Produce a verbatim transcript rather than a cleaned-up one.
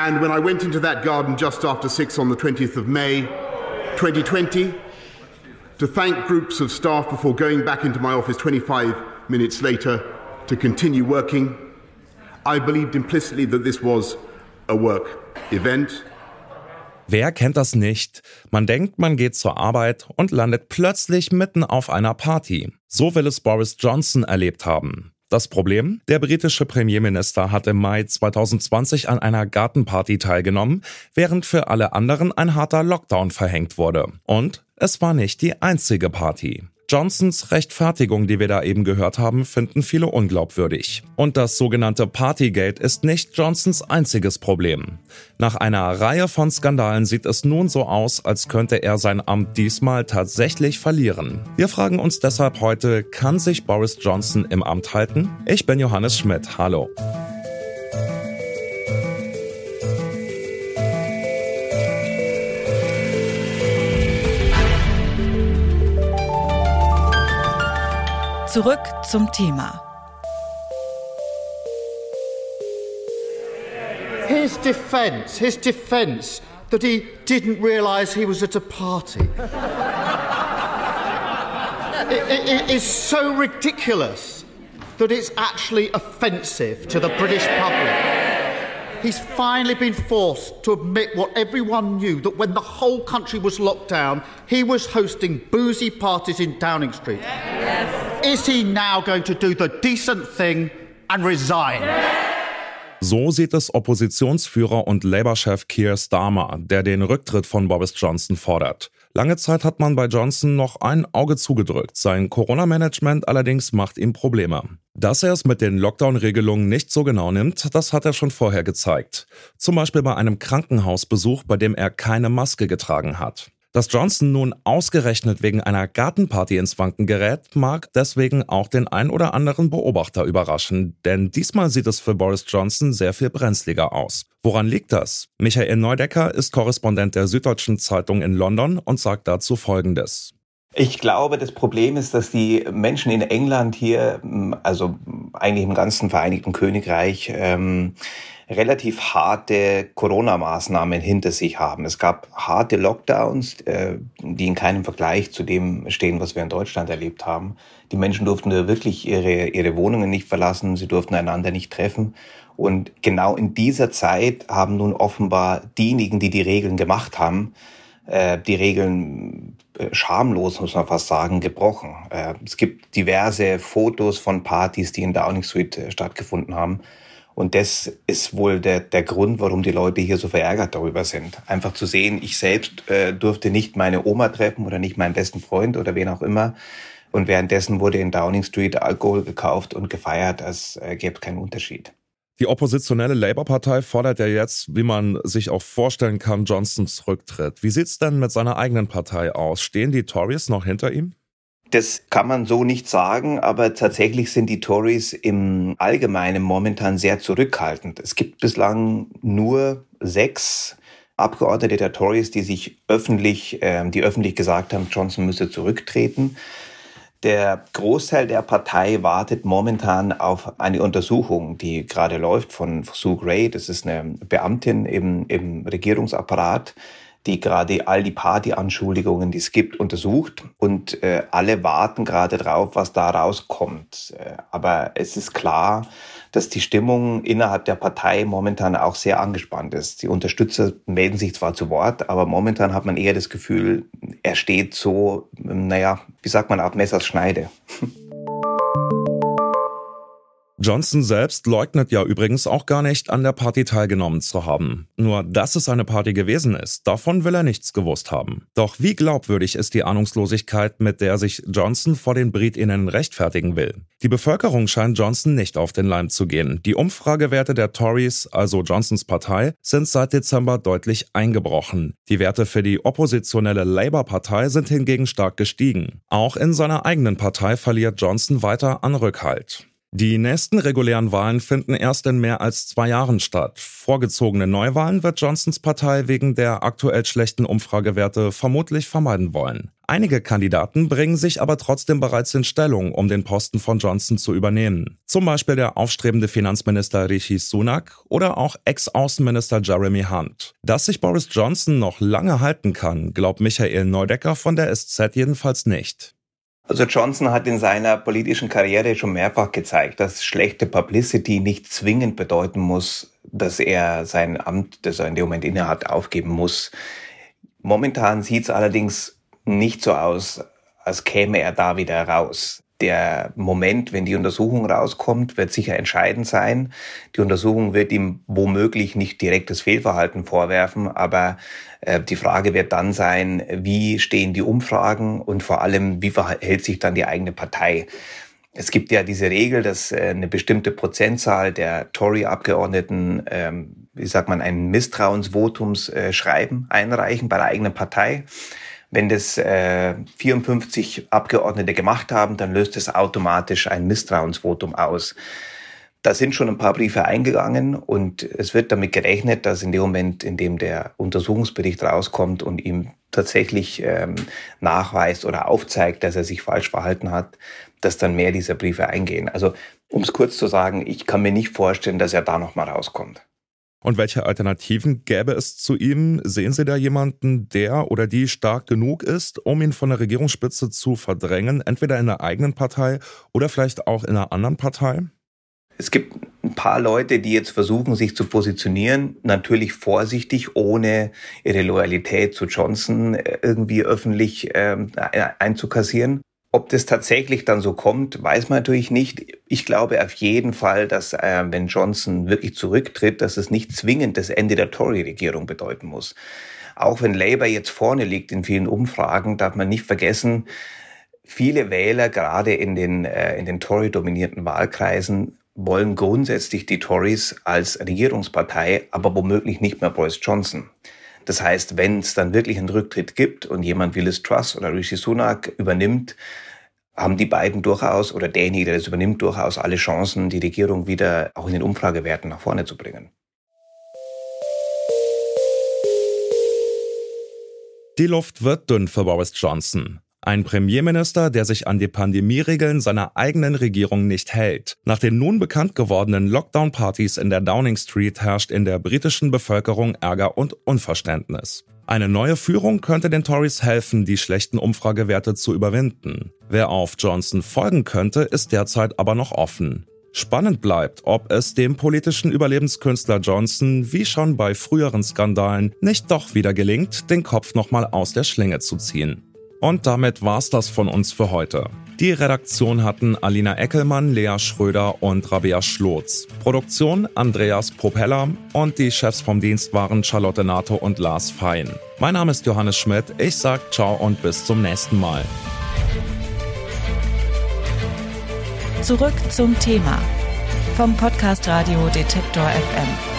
And when I went into that garden just after six on the twentieth of May, twenty twenty, to thank groups of staff before going back into my office twenty-five minutes later to continue working, I believed implicitly that this was a work event. Wer kennt das nicht? Man denkt, man geht zur Arbeit und landet plötzlich mitten auf einer Party. So will es Boris Johnson erlebt haben. Das Problem? Der britische Premierminister hat im Mai zwanzig zwanzig an einer Gartenparty teilgenommen, während für alle anderen ein harter Lockdown verhängt wurde. Und es war nicht die einzige Party. Johnsons Rechtfertigung, die wir da eben gehört haben, finden viele unglaubwürdig. Und das sogenannte Partygate ist nicht Johnsons einziges Problem. Nach einer Reihe von Skandalen sieht es nun so aus, als könnte er sein Amt diesmal tatsächlich verlieren. Wir fragen uns deshalb heute, kann sich Boris Johnson im Amt halten? Ich bin Johannes Schmidt, hallo. Zurück zum Thema. His defence, his defence that he didn't realise he was at a party. it, it, it is so ridiculous that it's actually offensive to the British public. He's finally been forced to admit what everyone knew, that when the whole country was locked down, he was hosting boozy parties in Downing Street. Yes. Is he now going to do the decent thing and resign? So sieht es Oppositionsführer und Labour-Chef Keir Starmer, der den Rücktritt von Boris Johnson fordert. Lange Zeit hat man bei Johnson noch ein Auge zugedrückt, sein Corona-Management allerdings macht ihm Probleme. Dass er es mit den Lockdown-Regelungen nicht so genau nimmt, das hat er schon vorher gezeigt. Zum Beispiel bei einem Krankenhausbesuch, bei dem er keine Maske getragen hat. Dass Johnson nun ausgerechnet wegen einer Gartenparty ins Wanken gerät, mag deswegen auch den ein oder anderen Beobachter überraschen, denn diesmal sieht es für Boris Johnson sehr viel brenzliger aus. Woran liegt das? Michael Neudecker ist Korrespondent der Süddeutschen Zeitung in London und sagt dazu Folgendes. Ich glaube, das Problem ist, dass die Menschen in England hier, also eigentlich im ganzen Vereinigten Königreich, ähm, relativ harte Corona-Maßnahmen hinter sich haben. Es gab harte Lockdowns, äh, die in keinem Vergleich zu dem stehen, was wir in Deutschland erlebt haben. Die Menschen durften wirklich ihre, ihre Wohnungen nicht verlassen, sie durften einander nicht treffen. Und genau in dieser Zeit haben nun offenbar diejenigen, die die Regeln gemacht haben, äh, die Regeln äh, schamlos, muss man fast sagen, gebrochen. Äh, es gibt diverse Fotos von Partys, die in Downing Street äh, stattgefunden haben. Und das ist wohl der, der Grund, warum die Leute hier so verärgert darüber sind. Einfach zu sehen, ich selbst äh, durfte nicht meine Oma treffen oder nicht meinen besten Freund oder wen auch immer. Und währenddessen wurde in Downing Street Alkohol gekauft und gefeiert, als äh, gäbe es keinen Unterschied. Die oppositionelle Labour-Partei fordert ja jetzt, wie man sich auch vorstellen kann, Johnsons Rücktritt. Wie sieht's denn mit seiner eigenen Partei aus? Stehen die Tories noch hinter ihm? Das kann man so nicht sagen, aber tatsächlich sind die Tories im Allgemeinen momentan sehr zurückhaltend. Es gibt bislang nur sechs Abgeordnete der Tories, die sich öffentlich, äh, die öffentlich gesagt haben, Johnson müsse zurücktreten. Der Großteil der Partei wartet momentan auf eine Untersuchung, die gerade läuft von Sue Gray. Das ist eine Beamtin im, im Regierungsapparat, die gerade all die Partyanschuldigungen, die es gibt, untersucht. Und äh, alle warten gerade drauf, was da rauskommt. Äh, aber es ist klar, dass die Stimmung innerhalb der Partei momentan auch sehr angespannt ist. Die Unterstützer melden sich zwar zu Wort, aber momentan hat man eher das Gefühl, er steht so, naja, wie sagt man, auf Messers Schneide. Johnson selbst leugnet ja übrigens auch gar nicht, an der Party teilgenommen zu haben. Nur, dass es eine Party gewesen ist, davon will er nichts gewusst haben. Doch wie glaubwürdig ist die Ahnungslosigkeit, mit der sich Johnson vor den BritInnen rechtfertigen will? Die Bevölkerung scheint Johnson nicht auf den Leim zu gehen. Die Umfragewerte der Tories, also Johnsons Partei, sind seit Dezember deutlich eingebrochen. Die Werte für die oppositionelle Labour-Partei sind hingegen stark gestiegen. Auch in seiner eigenen Partei verliert Johnson weiter an Rückhalt. Die nächsten regulären Wahlen finden erst in mehr als zwei Jahren statt. Vorgezogene Neuwahlen wird Johnsons Partei wegen der aktuell schlechten Umfragewerte vermutlich vermeiden wollen. Einige Kandidaten bringen sich aber trotzdem bereits in Stellung, um den Posten von Johnson zu übernehmen. Zum Beispiel der aufstrebende Finanzminister Rishi Sunak oder auch Ex-Außenminister Jeremy Hunt. Dass sich Boris Johnson noch lange halten kann, glaubt Michael Neudecker von der S Z jedenfalls nicht. Also Johnson hat in seiner politischen Karriere schon mehrfach gezeigt, dass schlechte Publicity nicht zwingend bedeuten muss, dass er sein Amt, das er in dem Moment innehat, aufgeben muss. Momentan sieht es allerdings nicht so aus, als käme er da wieder raus. Der Moment, wenn die Untersuchung rauskommt, wird sicher entscheidend sein. Die Untersuchung wird ihm womöglich nicht direktes Fehlverhalten vorwerfen, aber äh, die Frage wird dann sein, wie stehen die Umfragen und vor allem, wie verhält sich dann die eigene Partei. Es gibt ja diese Regel, dass äh, eine bestimmte Prozentzahl der Tory-Abgeordneten, ähm, wie sagt man, ein Misstrauensvotumsschreiben äh, einreichen bei der eigenen Partei. Wenn das äh, vierundfünfzig Abgeordnete gemacht haben, dann löst es automatisch ein Misstrauensvotum aus. Da sind schon ein paar Briefe eingegangen und es wird damit gerechnet, dass in dem Moment, in dem der Untersuchungsbericht rauskommt und ihm tatsächlich ähm, nachweist oder aufzeigt, dass er sich falsch verhalten hat, dass dann mehr dieser Briefe eingehen. Also um es kurz zu sagen, ich kann mir nicht vorstellen, dass er da nochmal rauskommt. Und welche Alternativen gäbe es zu ihm? Sehen Sie da jemanden, der oder die stark genug ist, um ihn von der Regierungsspitze zu verdrängen, entweder in der eigenen Partei oder vielleicht auch in einer anderen Partei? Es gibt ein paar Leute, die jetzt versuchen, sich zu positionieren, natürlich vorsichtig, ohne ihre Loyalität zu Johnson irgendwie öffentlich ähm, einzukassieren. Ob das tatsächlich dann so kommt, weiß man natürlich nicht. Ich glaube auf jeden Fall, dass äh, wenn Johnson wirklich zurücktritt, dass es nicht zwingend das Ende der Tory-Regierung bedeuten muss. Auch wenn Labour jetzt vorne liegt in vielen Umfragen, darf man nicht vergessen, viele Wähler, gerade in den, äh, in den Tory-dominierten Wahlkreisen, wollen grundsätzlich die Tories als Regierungspartei, aber womöglich nicht mehr Boris Johnson. Das heißt, wenn es dann wirklich einen Rücktritt gibt und jemand wie Liz Truss oder Rishi Sunak übernimmt, haben die beiden durchaus, oder derjenige, der das übernimmt, durchaus alle Chancen, die Regierung wieder auch in den Umfragewerten nach vorne zu bringen. Die Luft wird dünn für Boris Johnson. Ein Premierminister, der sich an die Pandemieregeln seiner eigenen Regierung nicht hält. Nach den nun bekannt gewordenen Lockdown-Partys in der Downing Street herrscht in der britischen Bevölkerung Ärger und Unverständnis. Eine neue Führung könnte den Tories helfen, die schlechten Umfragewerte zu überwinden. Wer auf Johnson folgen könnte, ist derzeit aber noch offen. Spannend bleibt, ob es dem politischen Überlebenskünstler Johnson, wie schon bei früheren Skandalen, nicht doch wieder gelingt, den Kopf nochmal aus der Schlinge zu ziehen. Und damit war's das von uns für heute. Die Redaktion hatten Alina Eckelmann, Lea Schröder und Rabea Schlotz. Produktion Andreas Propeller und die Chefs vom Dienst waren Charlotte Nato und Lars Fein. Mein Name ist Johannes Schmidt, ich sag ciao und bis zum nächsten Mal. Zurück zum Thema vom Podcast Radio Detektor F M.